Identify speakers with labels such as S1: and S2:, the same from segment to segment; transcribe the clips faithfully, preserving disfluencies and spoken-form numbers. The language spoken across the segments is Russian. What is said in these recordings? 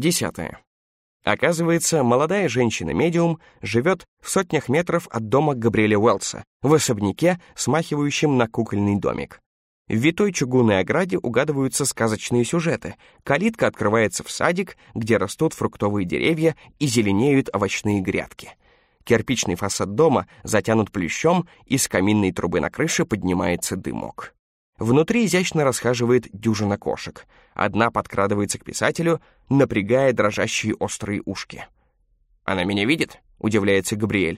S1: Десятое. Оказывается, молодая женщина-медиум живет в сотнях метров от дома Габриэля Уэллса, в особняке, смахивающем на кукольный домик. В витой чугунной ограде угадываются сказочные сюжеты. Калитка открывается в садик, где растут фруктовые деревья и зеленеют овощные грядки. Кирпичный фасад дома затянут плющом, и с каминной трубы на крыше поднимается дымок. Внутри изящно расхаживает дюжина кошек. Одна подкрадывается к писателю, напрягая дрожащие острые ушки. «Она меня видит?» — удивляется Габриэль.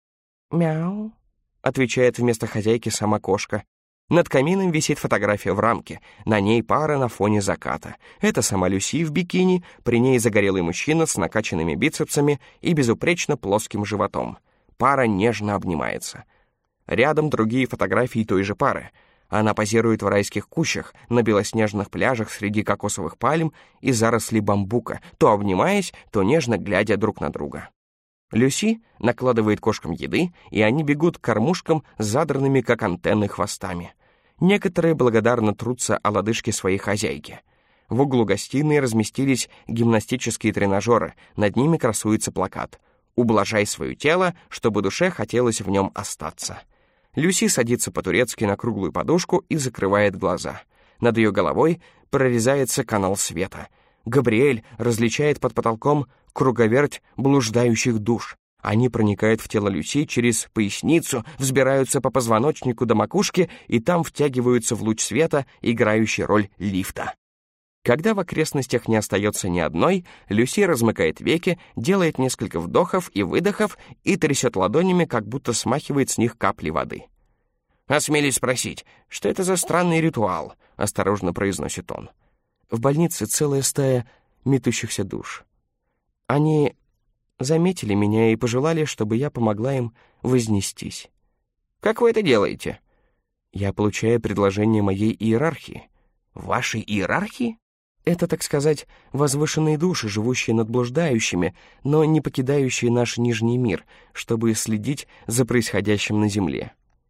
S1: «Мяу», — отвечает вместо хозяйки сама кошка. Над камином висит фотография в рамке. На ней пара на фоне заката. Это сама Люси в бикини, при ней загорелый мужчина с накачанными бицепсами и безупречно плоским животом. Пара нежно обнимается. Рядом другие фотографии той же пары. Она позирует в райских кущах, на белоснежных пляжах среди кокосовых пальм и зарослей бамбука, то обнимаясь, то нежно глядя друг на друга. Люси накладывает кошкам еды, и они бегут к кормушкам с задранными, как антенны, хвостами. Некоторые благодарно трутся о лодыжке своей хозяйки. В углу гостиной разместились гимнастические тренажеры, над ними красуется плакат «Ублажай свое тело, чтобы душе хотелось в нем остаться». Люси садится по-турецки на круглую подушку и закрывает глаза. Над ее головой прорезается канал света. Габриэль различает под потолком круговерть блуждающих душ. Они проникают в тело Люси через поясницу, взбираются по позвоночнику до макушки и там втягиваются в луч света, играющий роль лифта. Когда в окрестностях не остается ни одной, Люси размыкает веки, делает несколько вдохов и выдохов и трясет ладонями, как будто смахивает с них капли воды. «Осмелюсь спросить, что это за странный ритуал?» — осторожно произносит он. В больнице целая стая метущихся душ. Они заметили меня и пожелали, чтобы я помогла им вознестись. «Как вы это делаете?» «Я получаю предложение моей иерархии». «Вашей иерархии?» Это, так сказать, возвышенные души, живущие над блуждающими, но не покидающие наш нижний мир, чтобы следить за происходящим на Земле.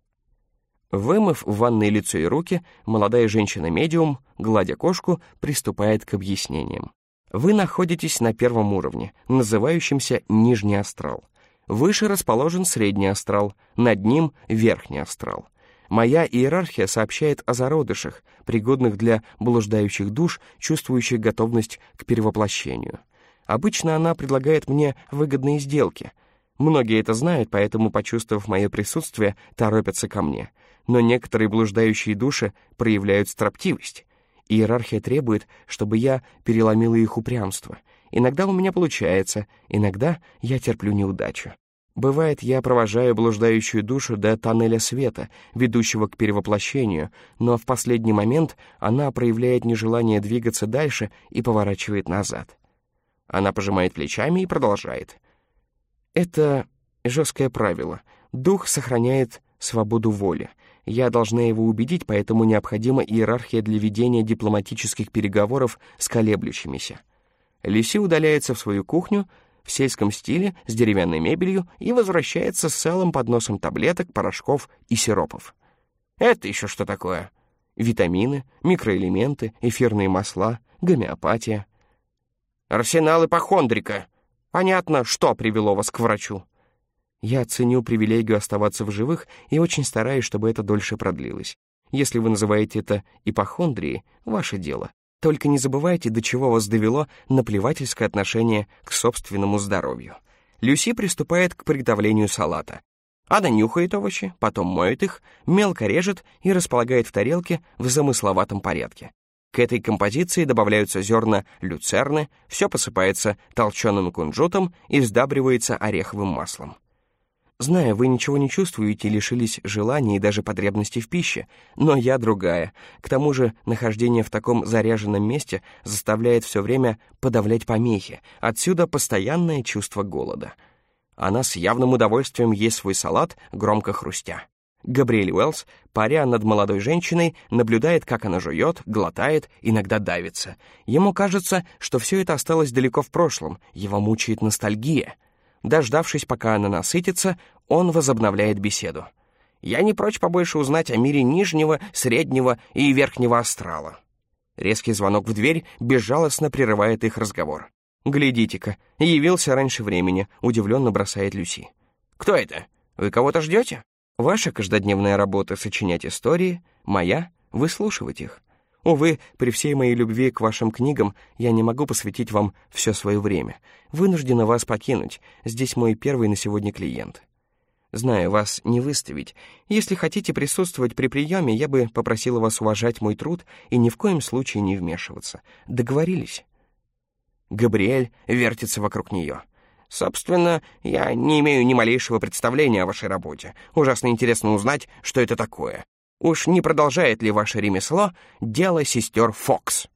S1: Вымыв в ванной лицо и руки, молодая женщина-медиум, гладя кошку, приступает к объяснениям. Вы находитесь на первом уровне, называющемся нижний астрал. Выше расположен средний астрал, над ним верхний астрал. Моя иерархия сообщает о зародышах, пригодных для блуждающих душ, чувствующих готовность к перевоплощению. Обычно она предлагает мне выгодные сделки. Многие это знают, поэтому, почувствовав мое присутствие, торопятся ко мне. Но некоторые блуждающие души проявляют строптивость. Иерархия требует, чтобы я переломила их упрямство. Иногда у меня получается, иногда я терплю неудачу. Бывает, я провожаю блуждающую душу до тоннеля света, ведущего к перевоплощению, но в последний момент она проявляет нежелание двигаться дальше и поворачивает назад. Она пожимает плечами и продолжает. Это жесткое правило. Дух сохраняет свободу воли. Я должна его убедить, поэтому необходима иерархия для ведения дипломатических переговоров с колеблющимися. Люси удаляется в свою кухню в сельском стиле с деревянной мебелью и возвращается с целым подносом таблеток, порошков и сиропов. Это еще что такое? Витамины, микроэлементы, эфирные масла, гомеопатия. Арсенал ипохондрика. Понятно, что привело вас к врачу. Я ценю привилегию оставаться в живых и очень стараюсь, чтобы это дольше продлилось. Если вы называете это ипохондрией, ваше дело. Только не забывайте, до чего вас довело наплевательское отношение к собственному здоровью. Люси приступает к приготовлению салата. Она нюхает овощи, потом моет их, мелко режет и располагает в тарелке в замысловатом порядке. К этой композиции добавляются зерна люцерны, все посыпается толченым кунжутом и сдабривается ореховым маслом. Знаю, вы ничего не чувствуете, лишились желаний и даже потребностей в пище, но я другая. К тому же нахождение в таком заряженном месте заставляет все время подавлять помехи, отсюда постоянное чувство голода. Она с явным удовольствием ест свой салат, громко хрустя. Габриэль Уэллс, паря над молодой женщиной, наблюдает, как она жует, глотает, иногда давится. Ему кажется, что все это осталось далеко в прошлом, его мучает ностальгия. Дождавшись, пока она насытится, он возобновляет беседу. «Я не прочь побольше узнать о мире нижнего, среднего и верхнего астрала». Резкий звонок в дверь безжалостно прерывает их разговор. «Глядите-ка, явился раньше времени», — удивленно бросает Люси. «Кто это? Вы кого-то ждете?» «Ваша каждодневная работа — сочинять истории, моя — выслушивать их. Увы, при всей моей любви к вашим книгам я не могу посвятить вам все свое время. Вынуждена вас покинуть. Здесь мой первый на сегодня клиент. Знаю, вас не выставить. Если хотите присутствовать при приеме, я бы попросила вас уважать мой труд и ни в коем случае не вмешиваться. Договорились?» Габриэль вертится вокруг нее. «Собственно, я не имею ни малейшего представления о вашей работе. Ужасно интересно узнать, что это такое. Уж не продолжает ли ваше ремесло дело сестер Фокс?»